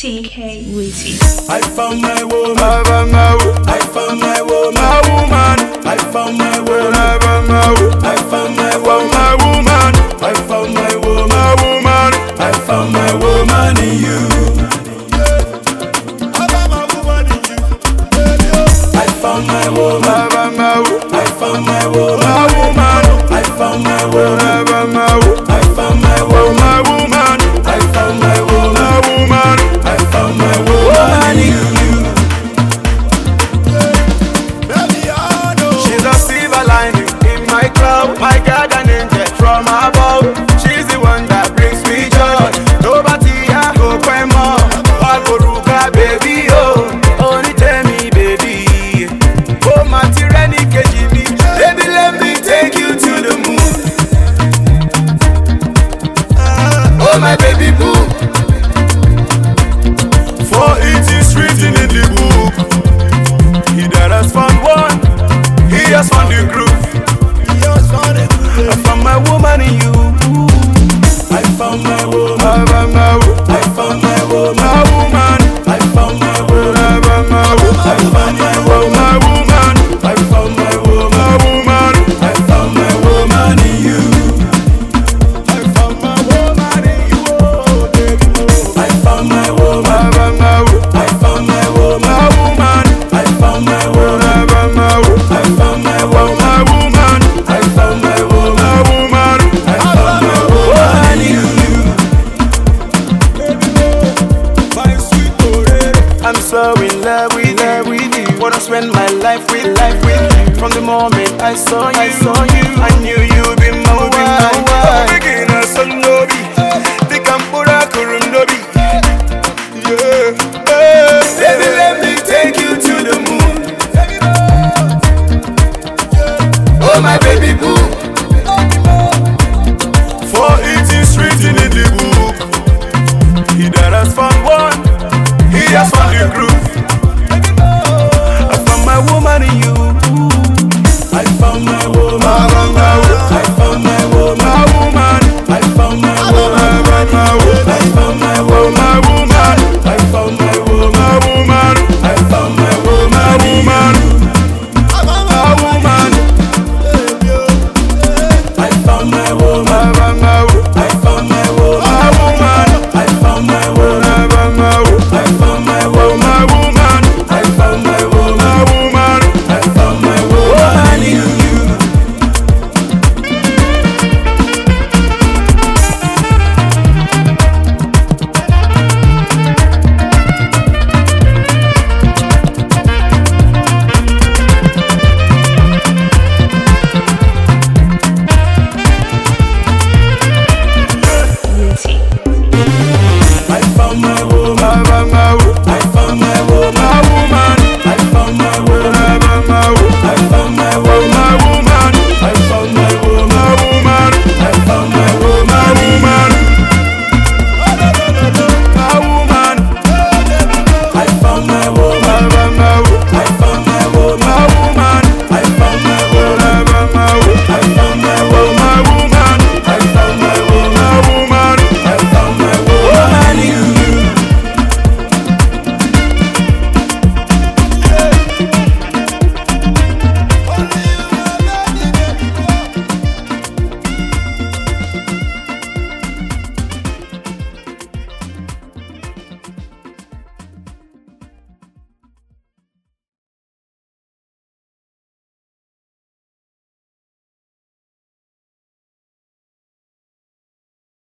TK Witty. I found my woman. I found my woman. My woman. I found my woman. I found my woman. I found my woman. My woman. I found my woman in you. I found my woman in you. I found my woman. I found my woman. My woman. I found my woman. I found my woman. My woman. I found my woman. My woman. I found my woman in you. She's a silver lining in my cloud, my guardian angel from above. She's the one that brings me joy. Nobody go quite more. Alboruka baby oh, only tell me baby. Oh my tyranny KGB, baby let me take you to the moon. Oh my baby boo. For it is written in the book, he that has found one, he has found the groove. I found my woman in you. I found my woman. I found my woman. My woman. I found my woman. I found my woman. I found my woman. I found my woman. My woman. I found my woman in you. I found my woman in you. I found my woman. I found my woman. My woman. I found my woman. I found my woman. My woman. I found my woman. My woman. I found my woman in you. My sweet Orere. I'm so in love with you. Wanna spend my life with you. From the moment I saw you, I knew you'd be my wife. Begin a son nobi, the Kambura Kurundobi. Yeah, Baby, let me take you to the moon. Oh my baby boo. for it is written in the book, he that has found one, he has found the groove.